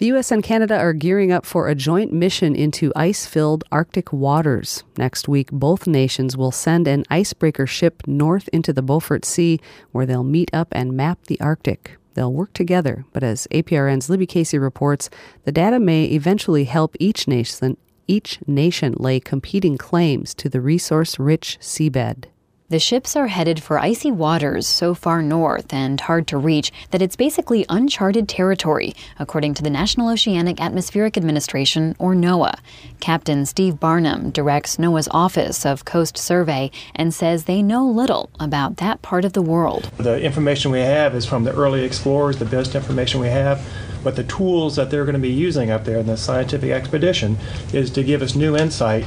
The U.S. and Canada are gearing up for a joint mission into ice-filled Arctic waters. Next week, both nations will send an icebreaker ship north into the Beaufort Sea, where they'll meet up and map the Arctic. They'll work together, but as APRN's Libby Casey reports, the data may eventually help each nation lay competing claims to the resource-rich seabed. The ships are headed for icy waters so far north and hard to reach that it's basically uncharted territory, according to the National Oceanic Atmospheric Administration, or NOAA. Captain Steve Barnum directs NOAA's Office of Coast Survey and says they know little about that part of the world. The information we have is from the early explorers, the best information we have. But the tools that they're going to be using up there in the scientific expedition is to give us new insight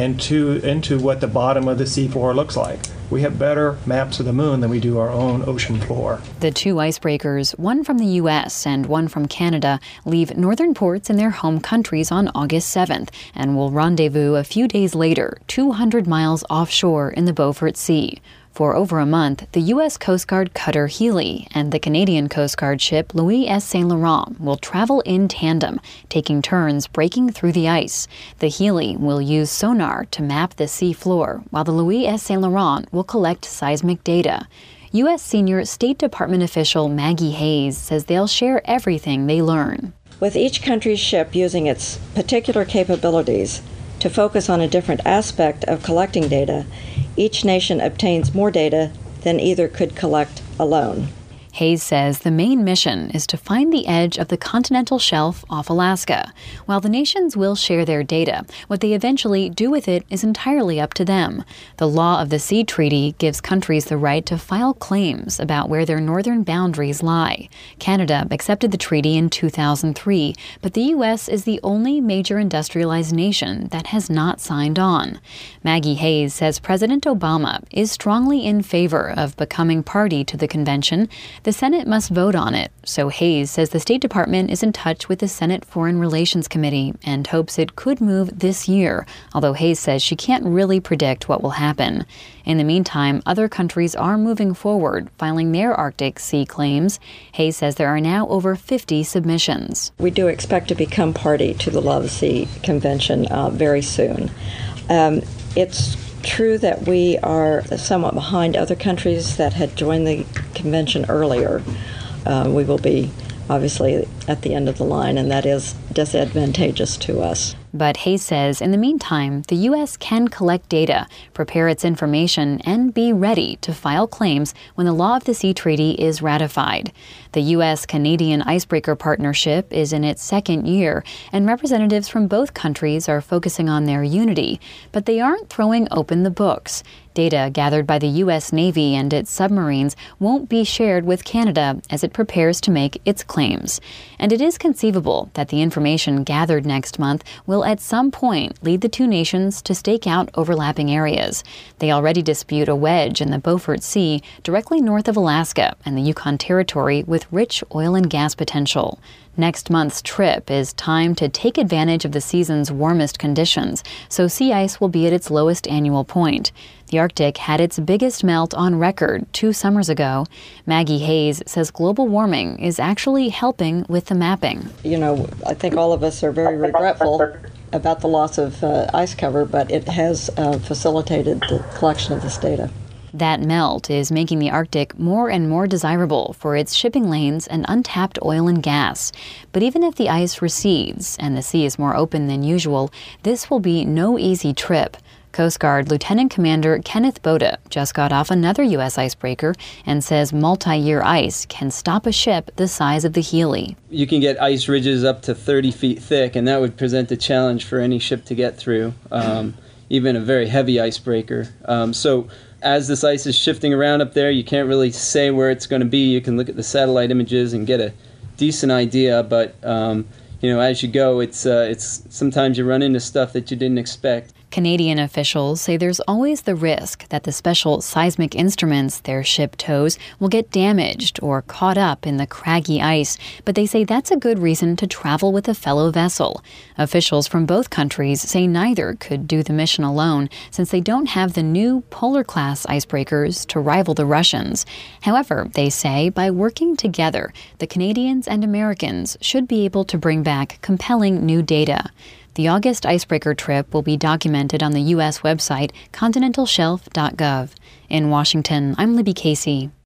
into what the bottom of the seafloor looks like. We have better maps of the moon than we do our own ocean floor. The two icebreakers, one from the U.S. and one from Canada, leave northern ports in their home countries on August 7th and will rendezvous a few days later, 200 miles offshore in the Beaufort Sea. For over a month, the U.S. Coast Guard cutter Healy and the Canadian Coast Guard ship Louis S. Saint Laurent will travel in tandem, taking turns breaking through the ice. The Healy will use sonar to map the sea floor, while the Louis S. Saint Laurent will collect seismic data. U.S. senior State Department official Maggie Hayes says they'll share everything they learn. With each country's ship using its particular capabilities to focus on a different aspect of collecting data, each nation obtains more data than either could collect alone. Hayes says the main mission is to find the edge of the continental shelf off Alaska. While the nations will share their data, what they eventually do with it is entirely up to them. The Law of the Sea Treaty gives countries the right to file claims about where their northern boundaries lie. Canada accepted the treaty in 2003, but the U.S. is the only major industrialized nation that has not signed on. Maggie Hayes says President Obama is strongly in favor of becoming party to the convention. The Senate must vote on it, so Hayes says the State Department is in touch with the Senate Foreign Relations Committee and hopes it could move this year, although Hayes says she can't really predict what will happen. In the meantime, other countries are moving forward, filing their Arctic Sea claims. Hayes says there are now over 50 submissions. We do expect to become party to the Law of the Sea Convention very soon. It's true that we are somewhat behind other countries that had joined the convention earlier. We will be obviously at the end of the line, and that is disadvantageous to us. But Hayes says in the meantime, the U.S. can collect data, prepare its information, and be ready to file claims when the Law of the Sea Treaty is ratified. The U.S.-Canadian Icebreaker Partnership is in its second year, and representatives from both countries are focusing on their unity, but they aren't throwing open the books. Data gathered by the U.S. Navy and its submarines won't be shared with Canada as it prepares to make its claims. And it is conceivable that the information gathered next month will at some point lead the two nations to stake out overlapping areas. They already dispute a wedge in the Beaufort Sea directly north of Alaska and the Yukon Territory with rich oil and gas potential. Next month's trip is timed to take advantage of the season's warmest conditions, so sea ice will be at its lowest annual point. The Arctic had its biggest melt on record 2 summers ago. Maggie Hayes says global warming is actually helping with the mapping. You know, I think all of us are very regretful about the loss of ice cover, but it has facilitated the collection of this data. That melt is making the Arctic more and more desirable for its shipping lanes and untapped oil and gas. But even if the ice recedes and the sea is more open than usual, this will be no easy trip. Coast Guard Lieutenant Commander Kenneth Boda just got off another U.S. icebreaker and says multi-year ice can stop a ship the size of the Healy. You can get ice ridges up to 30 feet thick, and that would present a challenge for any ship to get through, even a very heavy icebreaker. So as this ice is shifting around up there, you can't really say where it's going to be. You can look at the satellite images and get a decent idea, but as you go, it's sometimes you run into stuff that you didn't expect. Canadian officials say there's always the risk that the special seismic instruments their ship tows will get damaged or caught up in the craggy ice, but they say that's a good reason to travel with a fellow vessel. Officials from both countries say neither could do the mission alone, since they don't have the new Polar-class icebreakers to rival the Russians. However, they say by working together, the Canadians and Americans should be able to bring back compelling new data. The August icebreaker trip will be documented on the U.S. website continentalshelf.gov. In Washington, I'm Libby Casey.